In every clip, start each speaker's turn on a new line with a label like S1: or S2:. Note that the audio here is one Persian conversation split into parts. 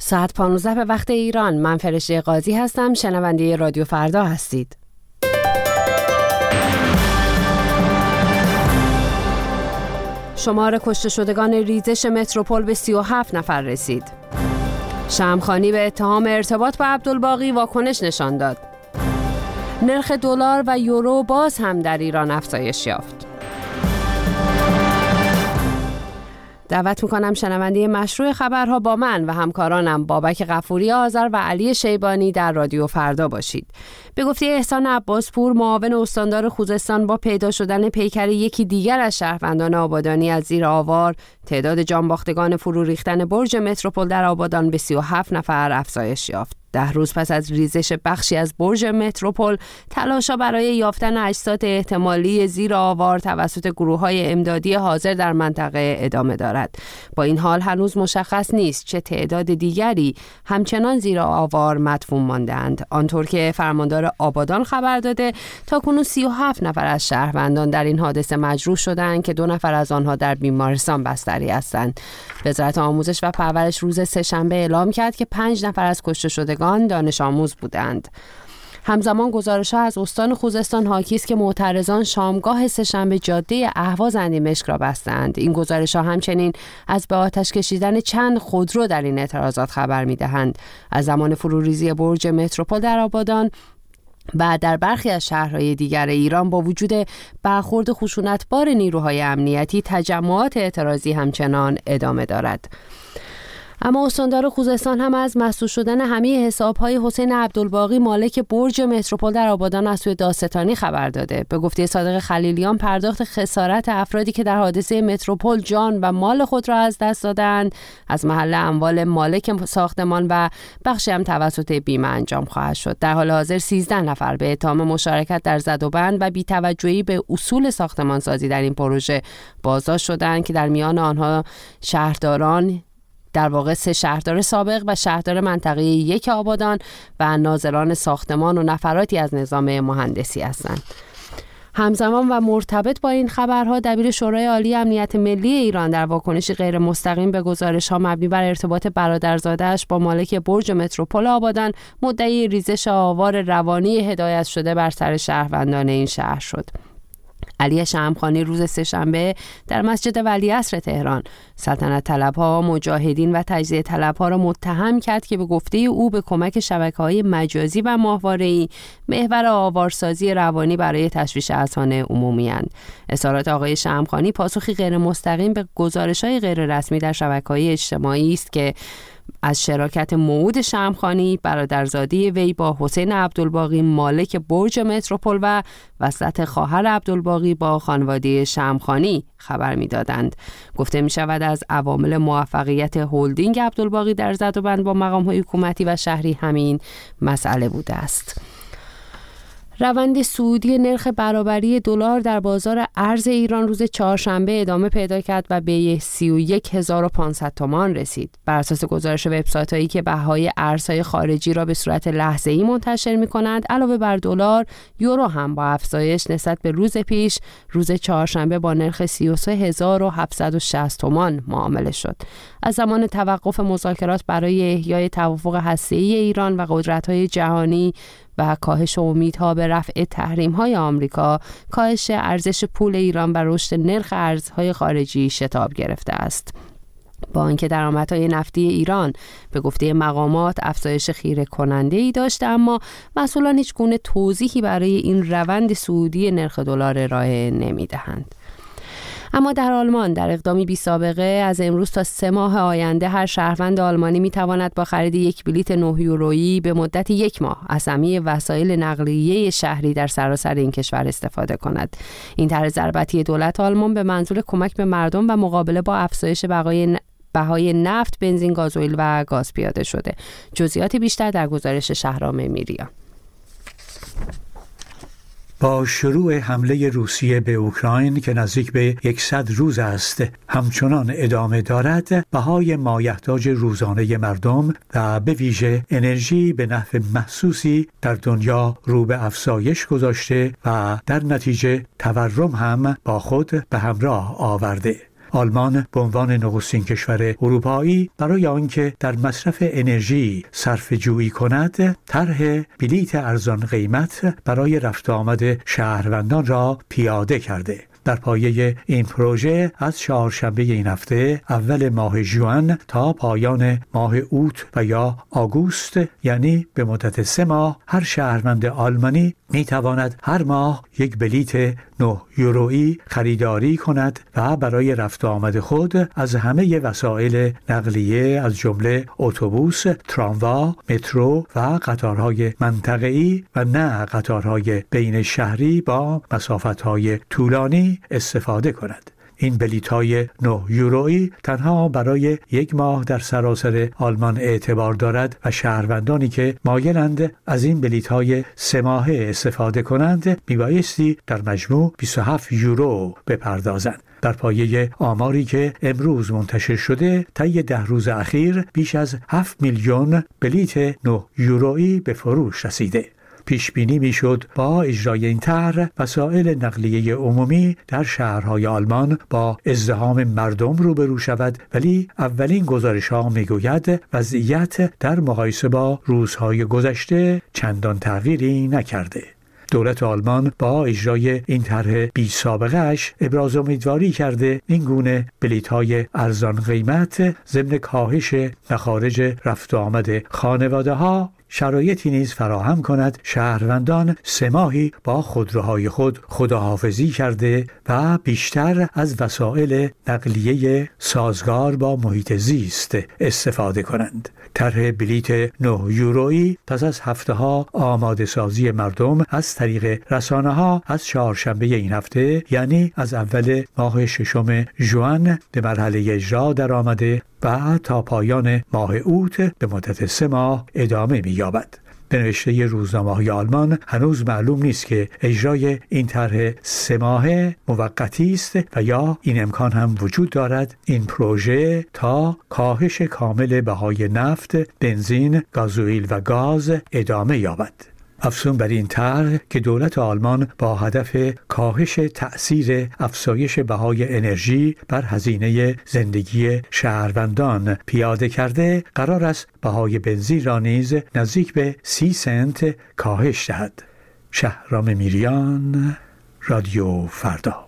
S1: ساعت 15 به وقت ایران. من فرشته قاضی هستم. شنونده رادیو فردا هستید. شمار کشته شدگان ریزش متروپول به 37 نفر رسید. شمخانی به اتهام ارتباط با عبدالباقی واکنش نشان داد. نرخ دلار و یورو باز هم در ایران افزایش یافت. دعوت میکنم شنونده مشروع خبرها با من و همکارانم بابک غفوری آذر و علی شیبانی در رادیو فردا باشید. به گفته احسان عباسپور، معاون استاندار خوزستان، با پیدا شدن پیکر یکی دیگر از شهروندان آبادانی از زیر آوار، تعداد جانباختگان فرو ریختن برج متروپول در آبادان به 37 نفر افزایش یافت. 10 روز پس از ریزش بخشی از برج متروپول، تلاش‌ها برای یافتن اجساد احتمالی زیر آوار توسط گروه‌های امدادی حاضر در منطقه ادامه دارد. با این حال هنوز مشخص نیست چه تعداد دیگری همچنان زیر آوار مدفون مانده‌اند. آنطور که فرماندار آبادان خبر داده، تاکنون 37 نفر از شهروندان در این حادثه مجروح شدند که 2 نفر از آنها در بیمارستان بستری هستند. وزارت آموزش و پرورش روز سه‌شنبه اعلام کرد که 5 نفر از کشته شدگان دانش آموز بودند. همزمان گزارش‌ها از استان خوزستان حاکی است که معترضان شامگاه سه‌شنبه جاده اهواز اندیمشک را بستند. این گزارش‌ها همچنین از به آتش کشیدن چند خودرو در این اعتراضات خبر می‌دهند. از زمان فروریزی برج متروپول در آبادان و در برخی از شهرهای دیگر ایران با وجود برخورد خشونتبار نیروهای امنیتی، تجمعات اعتراضی همچنان ادامه دارد. اما استاندار خوزستان هم از مسدود شدن همه حساب‌های حسین عبدالباقی، مالک برج متروپول در آبادان، از سوی دادستانی خبر داده. به گفته صادق خلیلیان، پرداخت خسارت افرادی که در حادثه متروپول جان و مال خود را از دست دادند از محل اموال مالک ساختمان و بخشی هم توسط بیمه انجام خواهد شد. در حال حاضر 13 نفر به اتهام مشارکت در زدوبند و بی‌توجهی به اصول ساختمانسازی در این پروژه بازداشت شدند که در میان آنها شهرداران، در واقع 3 شهردار سابق و شهردار منطقه 1 آبادان و ناظران ساختمان و نفراتی از نظام مهندسی هستند. همزمان و مرتبط با این خبرها، دبیر شورای عالی امنیت ملی ایران در واکنشی غیر مستقیم به گزارش‌ها مبنی بر ارتباط برادرزاده‌اش با مالک برج متروپول آبادان، مدعی ریزش آوار روانی هدایت شده بر سر شهروندان این شهر شد. علی شمخانی روز سه‌شنبه در مسجد ولیعصر تهران سلطنت طلبها، مجاهدین و تجزیه طلبها را متهم کرد که به گفته او به کمک شبکه‌های مجازی و ماهواره‌ای محور آوارسازی روانی برای تشویش اذهان عمومی‌اند. اظهارات آقای شمخانی پاسخی غیر مستقیم به گزارش‌های غیر رسمی در شبکه‌های اجتماعی است که از شراکت موعود شمخانی، برادرزاده وی با حسین عبدالباقی، مالک برج متروپول، و وصلت خواهر عبدالباقی با خانواده شمخانی خبر می‌دادند. گفته می‌شود از عوامل موفقیت هلدینگ عبدالباقی در زدوبند با مقام‌های حکومتی و شهری همین مسئله بوده است. روند صعودی نرخ برابری دلار در بازار ارز ایران روز چهارشنبه ادامه پیدا کرد و به 31500 تومان رسید. بر اساس گزارش وبسایت‌هایی که بهای ارزهای خارجی را به صورت لحظه‌ای منتشر می‌کنند، علاوه بر دلار، یورو هم با افزایش نسبت به روز پیش روز چهارشنبه با نرخ 33760 تومان معامله شد. از زمان توقف مذاکرات برای احیای توافق هسته‌ای ایران و قدرت‌های جهانی و کاهش امیدها به رفع تحریم‌های آمریکا، کاهش ارزش پول ایران و رشد نرخ ارزهای خارجی شتاب گرفته است. با آنکه درآمدهای نفتی ایران به گفته مقامات افزایش خیره کننده‌ای داشته، اما مسئولان هیچ گونه توضیحی برای این روند صعودی نرخ دلار ارائه نمی‌دهند. اما در آلمان در اقدامی بی سابقه از امروز تا 3 ماه آینده هر شهروند آلمانی میتواند با خرید یک بلیت 9 یورویی به مدت 1 ماه از همه وسایل نقلیه شهری در سراسر این کشور استفاده کند. این طرح ضربتی دولت آلمان به منظور کمک به مردم و مقابله با افزایش بهای نفت، بنزین، گازوئیل و گاز پیاده شده. جزئیات بیشتر در گزارش شهرام میریان.
S2: با شروع حمله روسیه به اوکراین که نزدیک به 100 روز است همچنان ادامه دارد، بهای مایحتاج روزانه مردم و به ویژه انرژی به نحو محسوسی در دنیا رو به افزایش گذاشته و در نتیجه تورم هم با خود به همراه آورده. آلمان به عنوان نخستین کشور اروپایی برای آنکه در مصرف انرژی صرفه‌جویی کند، طرح بلیت ارزان قیمت برای رفت و آمد شهروندان را پیاده کرده. در پایه این پروژه از چهارشنبه این هفته اول ماه ژوئن تا پایان ماه اوت و یا آگوست، یعنی به مدت 3 ماه، هر شهروند آلمانی می تواند هر ماه یک بلیت 9 یورویی خریداری کند و برای رفت و آمد خود از همه وسایل نقلیه از جمله اتوبوس، تراموا، مترو و قطارهای منطقه‌ای و نه قطارهای بین شهری با مسافت‌های طولانی استفاده کند. این بلیط‌های 9 یورویی تنها برای 1 ماه در سراسر آلمان اعتبار دارد و شهروندانی که مایلند از این بلیط‌های 3 ماهه استفاده کنند میبایستی در مجموع 27 یورو بپردازند. در پایه آماری که امروز منتشر شده، طی 10 روز اخیر بیش از 7 میلیون بلیط 9 یورویی به فروش رسیده. پیش بینی میشد با اجرای این طرح وسایل نقلیه عمومی در شهرهای آلمان با ازدحام مردم روبرو شود، ولی اولین گزارش‌ها میگوید وضعیت در مقایسه با روزهای گذشته چندان تغییری نکرده. دولت آلمان با اجرای این طرح بی سابقه اش ابراز امیدواری کرده این گونه بلیط‌های ارزان قیمت ضمن کاهش مخارج رفت و آمد خانواده‌ها شرایطی نیز فراهم کند شهروندان 3 ماهی با خودروهای خود خداحافظی کرده و بیشتر از وسایل نقلیه سازگار با محیط زیست استفاده کنند. طرح بلیط 9 یورویی پس از هفته‌ها آماده سازی مردم از طریق رسانه‌ها از چهارشنبه این هفته، یعنی از اول ماه 6 ژوئن، به مرحله اجرا در آمده و تا پایان ماه اوت به مدت 3 ماه ادامه می‌یابد. به نوشته روزنامه‌های آلمان هنوز معلوم نیست که اجرای این طرح 3 ماهه موقتی است و یا این امکان هم وجود دارد این پروژه تا کاهش کامل بهای نفت، بنزین، گازوئیل و گاز ادامه یابد. افزون بر این طرح که دولت آلمان با هدف کاهش تأثیر افزایش بهای انرژی بر هزینه زندگی شهروندان پیاده کرده، قرار است بهای بنزین را نیز نزدیک به 30 سنت کاهش دهد. شهرام میریان، رادیو فردا.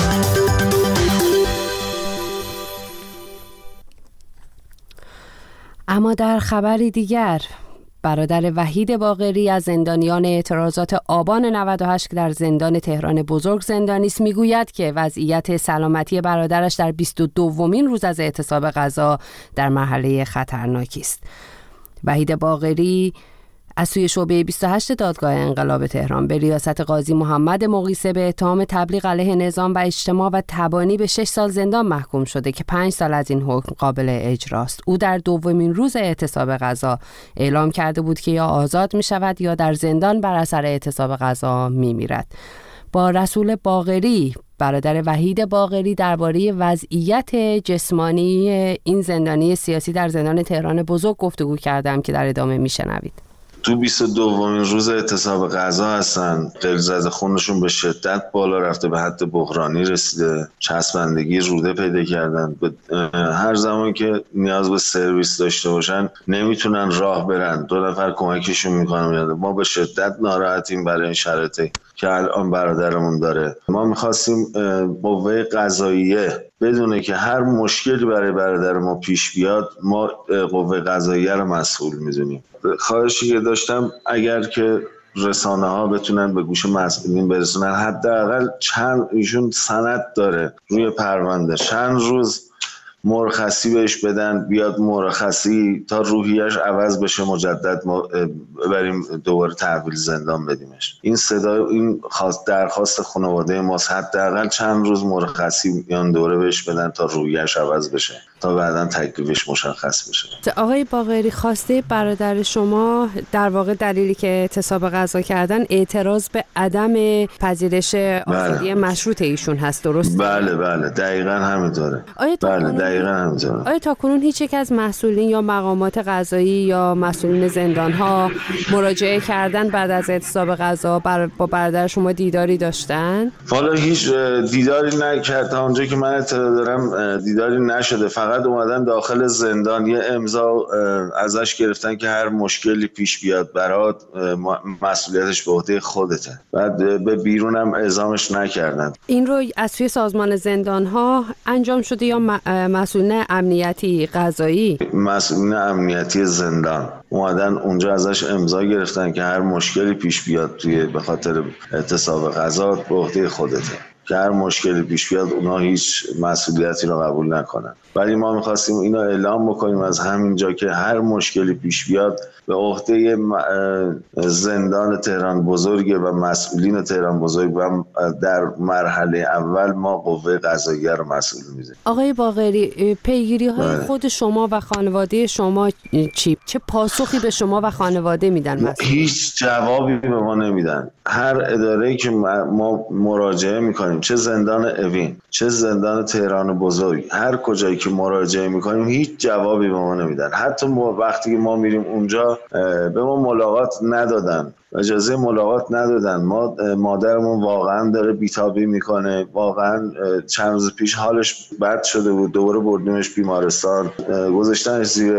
S1: اما در خبری دیگر، برادر وحید باقری از زندانیان اعتراضات آبان 98 که در زندان تهران بزرگ زندانی است میگوید که وضعیت سلامتی برادرش در 22مین روز از اعتصاب غذا در مرحله خطرناکی است. وحید باقری از سوی شعبه 28 دادگاه انقلاب تهران به ریاست قاضی محمد مقیسه به اتهام تبلیغ علیه نظام و اجتماع و تبانی به 6 سال زندان محکوم شده که 5 سال از این حکم قابل اجراست. او در 2مین روز اعتصاب غذا اعلام کرده بود که یا آزاد می شود یا در زندان بر اثر اعتصاب غذا می میرد. با رسول باقری، برادر وحید باقری، درباره وضعیت جسمانی این زندانی سیاسی در زندان تهران بزرگ گفتگو کردم که در ادامه می شنوید.
S3: تو 22مین روز اعتصاب غذا هستن. غلیظ خونشون به شدت بالا رفته، به حد بحرانی رسیده، چسبندگی روده پیدا کردن. هر زمان که نیاز به سرویس داشته باشن نمیتونن راه برن، 2 نفر کمکشون میکنن. ما به شدت ناراحتیم برای این شرایطی که الان برادرمون داره. ما میخواستیم قوه قضاییه بدونه که هر مشکلی برای برادر ما پیش بیاد ما قوه قضاییه رو مسئول میدونیم. خواهشی که داشتم اگر که رسانه ها بتونن به گوش مسئولین برسونن، حداقل ایشون سند داره روی پرونده، چند روز مرخصی بهش بدن، بیاد مرخصی تا روحیش عوض بشه، مجدد ما بریم دوباره تحویل زندان بدیمش. این درخواست خانواده ماست، حداقل چند روز مرخصی میان دوره بهش بدن تا روحیش عوض بشه، تا بعداً تکلیفش مشخص بشه.
S1: آقای باقری، خواسته برادر شما در واقع دلیلی که اعتصاب غذا کردن اعتراض به عدم پذیرش آزادی مشروط ایشون هست، درسته؟
S3: بله دقیقاً همینطوره. آیا
S1: تا کنون هیچ یک از مسئولین یا مقامات قضایی یا مسئولین زندان‌ها مراجعه کردن بعد از اعتصاب غذا با برادر شما دیداری داشتن؟
S3: والا هیچ دیداری نکرد، تا اونجا که من اطلاع دارم دیداری نشده. فقط اومدن داخل زندان یه امضا ازش گرفتن که هر مشکلی پیش بیاد برات مسئولیتش به عهده خودته. بعد به بیرون هم اعزامش نکردن.
S1: این رو از سوی سازمان زندان‌ها انجام شده یا مسئولین امنیتی قضایی؟
S3: مسئولین امنیتی زندان اومدن اونجا ازش امضا گرفتن که هر مشکلی پیش بیاد به خاطر اعتصاب غذا به عهده خودته، که هر مشکلی پیش بیاد اونا هیچ مسئولیتی رو قبول نکنن. ولی ما می‌خواستیم اینو اعلام بکنیم از همینجا که هر مشکلی پیش بیاد به عهده زندان تهران بزرگ و مسئولین تهران بزرگ و در مرحله اول ما قوه قضاییه رو مسئول می‌ذاریم.
S1: آقای باقری، پیگیری‌های خود شما و خانواده شما چه پاسخی به شما و خانواده میدن؟
S3: هیچ جوابی به ما نمیدن. هر اداره‌ای که ما مراجعه می‌کنیم، چه زندان اوین، چه زندان تهران بزرگ، هر کجایی که مراجعه می‌کنیم هیچ جوابی به ما نمیدن. حتی وقتی که ما میریم اونجا به ما ملاقات ندادن، اجازه ملاقات ندادن. مادرمون واقعا داره بیتابی میکنه، واقعا چند روز پیش حالش بد شده بود، دوباره بردیمش بیمارستان، گذاشتنش زیر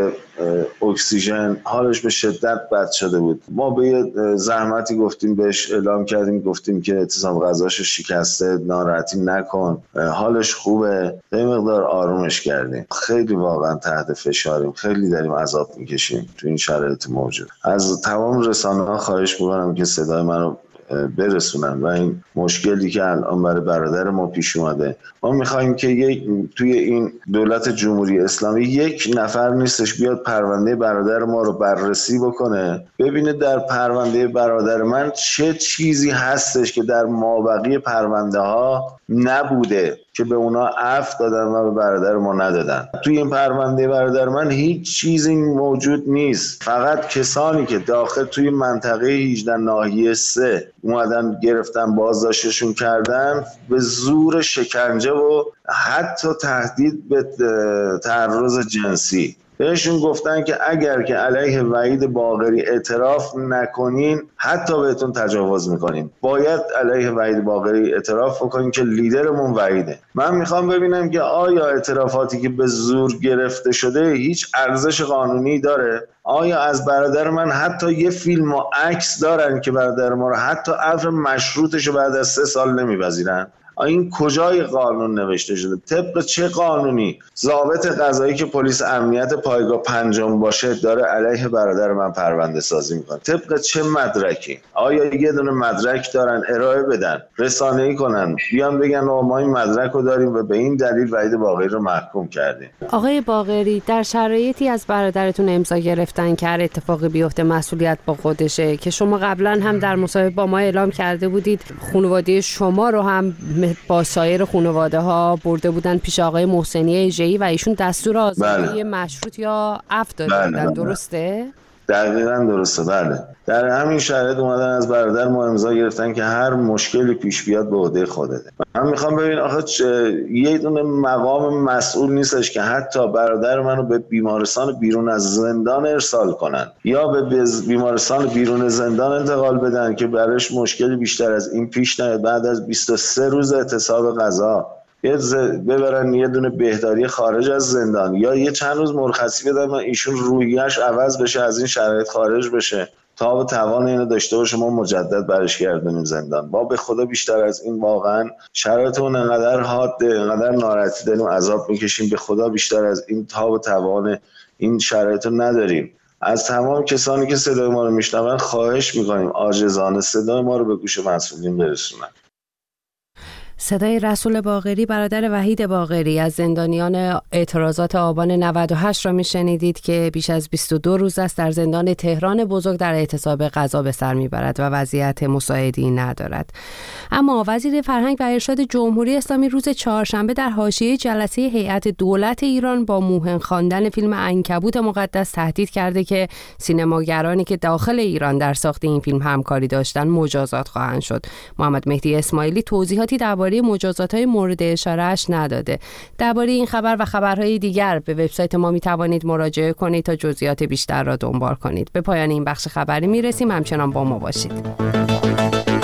S3: اکسیژن، حالش به شدت بد شده بود. ما به یه زحمتی گفتیم بهش، اعلام کردیم، گفتیم که اعتصاب غذاشو شکسته، ناراحتی نکن، حالش خوبه، به مقدار آرومش کردیم. خیلی واقعا تحت فشاریم، خیلی داریم عذاب میکشیم تو این شرایط موجود. از تمام رسانه‌ها خواهش می‌کنم که صدای منو برسونن و این مشکلی که الان برای برادر ما پیش اومده، ما میخوایم که توی این دولت جمهوری اسلامی یک نفر نیستش بیاد پرونده برادر ما رو بررسی بکنه، ببینه در پرونده برادر من چه چیزی هستش که در مابقی پرونده ها نبوده که به اونا عفو دادن و به برادر ما ندادن. توی این پرونده برادر من هیچ چیزی موجود نیست، فقط کسانی که داخل توی منطقه 18 ناحیه 3 اومدن گرفتن، بازداشتشون کردن به زور شکنجه و حتی تهدید به تعرض جنسی. بهشون گفتن که اگر که علیه وحید باقری اعتراف نکنین حتی بهتون تجاوز میکنیم. باید علیه وحید باقری اعتراف بکنین که لیدرمون وحیده. من میخوام ببینم که آیا اعترافاتی که به زور گرفته شده هیچ ارزش قانونی داره؟ آیا از برادر من حتی یه فیلم و عکس دارن که برادر ما رو حتی عفو مشروطش رو بعد از 3 سال نمیپذیرن؟ این کجای قانون نوشته شده؟ طبق چه قانونی ضابط قضایی که پلیس امنیت پایگاه 5 باشه داره علیه برادر من پرونده سازی میکنه؟ طبق چه مدرکی؟ آیا یه دونه مدرک دارن ارائه بدن، رسانه‌ای کنن، بیان بگن ما این مدرک رو داریم و به این دلیل وحید باقری رو محکوم کردیم؟
S1: آقای باقری، در شرایطی از برادرتون امضا گرفتن که هر اتفاقی بیفته مسئولیت با خودشه، که شما قبلا هم در مصاحبه با ما اعلام کرده بودید خانواده شما رو هم با سایر خانواده ها برده بودن پیش آقای محسنی ایجه‌ای و ایشون دستور آزادی مشروط یا عفو داده بودن، درسته؟
S3: دقیقاً درسته. بله، در همین شرایط اومدن از برادر ما امضا گرفتن که هر مشکلی پیش بیاد به عهده خودته. من میخوام ببین آخه یه دونه مقام مسئول نیستش که حتی برادر منو به بیمارستان بیرون از زندان ارسال کنن یا به بیمارستان بیرون زندان انتقال بدن که برایش مشکلی بیشتر از این پیش نیاد. بعد از 23 روز اعتصاب غذا ببرن یه دونه بهداری خارج از زندان یا یه چند روز مرخصی بدن ایشون روحیه‌اش عوض بشه، از این شرایط خارج بشه تا به توان اینو داشته باشه ما مجدد برش گردونیم زندان. با به خدا بیشتر از این واقعا شرایطمون انقدر حاده، انقدر ناراحتی داریم، عذاب میکشیم، به خدا بیشتر از این تا به توان این شرایطو نداریم. از تمام کسانی که صدای ما رو میشنون خواهش میکنیم عاجزانه صدای ما رو به گوش مسئولین برسونن.
S1: صدای رسول باقری، برادر وحید باقری از زندانیان اعتراضات آبان 98 را میشنیدید که بیش از 22 روز است در زندان تهران بزرگ در اعتصاب غذا به سر میبرد و وضعیت مساعدی ندارد. اما وزیر فرهنگ و ارشاد جمهوری اسلامی روز چهارشنبه در حاشیه جلسه هیئت دولت ایران با موهن خواندن فیلم عنکبوت مقدس تهدید کرده که سینماگرانی که داخل ایران در ساخت این فیلم همکاری داشتند مجازات خواهند شد. محمد مهدی اسماعیلی توضیحاتی درباره مجازات‌های مورد اشاره‌اش نداده. درباره این خبر و خبرهای دیگر به وبسایت ما می‌توانید مراجعه کنید تا جزئیات بیشتر را دنبال کنید. به پایان این بخش خبری می‌رسیم، همچنان با ما باشید.